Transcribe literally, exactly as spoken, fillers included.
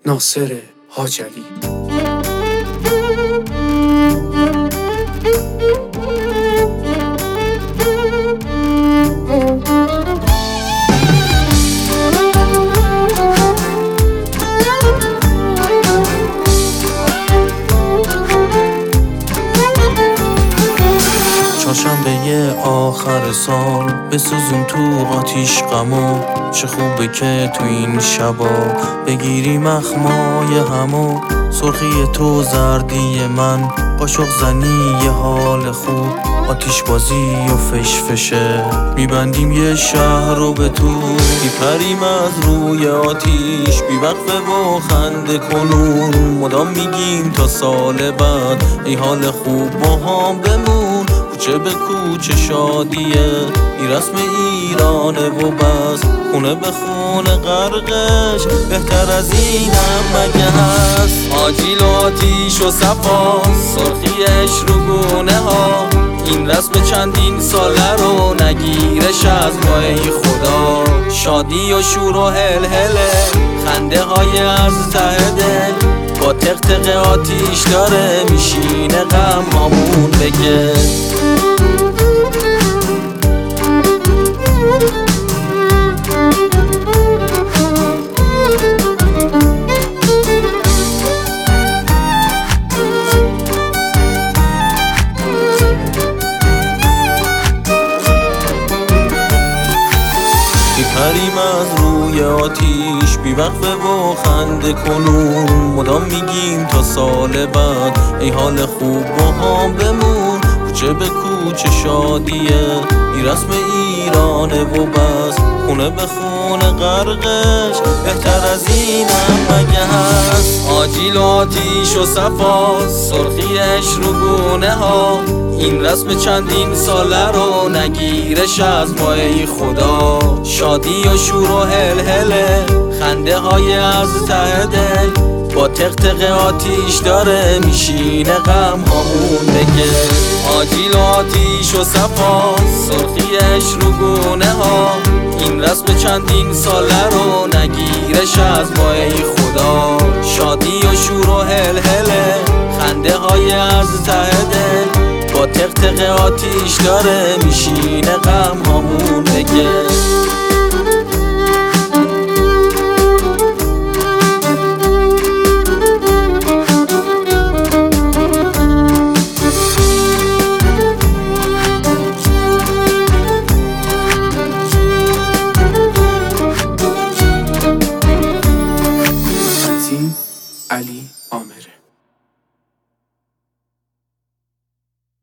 ناصر حاجلی. چهارشنبه آخر سال بسوزون تو آتیش غمو، چه خوبه که تو این شبا بگیریم اخمای همو. سرخی تو زردی من، قاشق زنی یه حال خوب، آتیش بازی و فشفشه میبندیم یه شهر رو به تو. میپریم از روی آتیش بی وقفه و خنده کنون، مدام میگیم تا سال بعد ای حال خوب با هم بمون. کوچه به کوچه شادیه ای رسم ایرانه و بس، خونه به خونه غرقش بهتر از اینم مگه هست. آجیل و آتیش و صفا سرخیش رو گونه ها، این رسم چندین ساله رو نگیرش از ما ای خدا. شادی و شور و هل هله خنده های از ته دل، با تق تق آتیش داره میشینه غم هامون بگه. میپریم از روی آتیش بی وقفه و خنده کنون، مدام میگیم تا سال بعد ای حال خوب با هم بمون. کوچه به کوچه شادیه ای رسم ایرانه و بس، خونه به خونه غرقش بهتر از اینم مگه هست. آجیل و آتیش و صفا سرخیش رو گونه ها، این رسم چندین ساله رو نگیرش از ما ای خدا. شادی و شور و هل هله خنده های از ته دل، با تق تق آتیش داره میشینه غم هامون بگه. آجیل و آتیش و صفا سرخیش رو گونه ها، این رسم چندین ساله رو نگیرش از ما ای خدا. شادی و شور و هل هله خنده های از ته دل، با تق تق آتیش داره میشینه غم هامون بگه. علی عامره.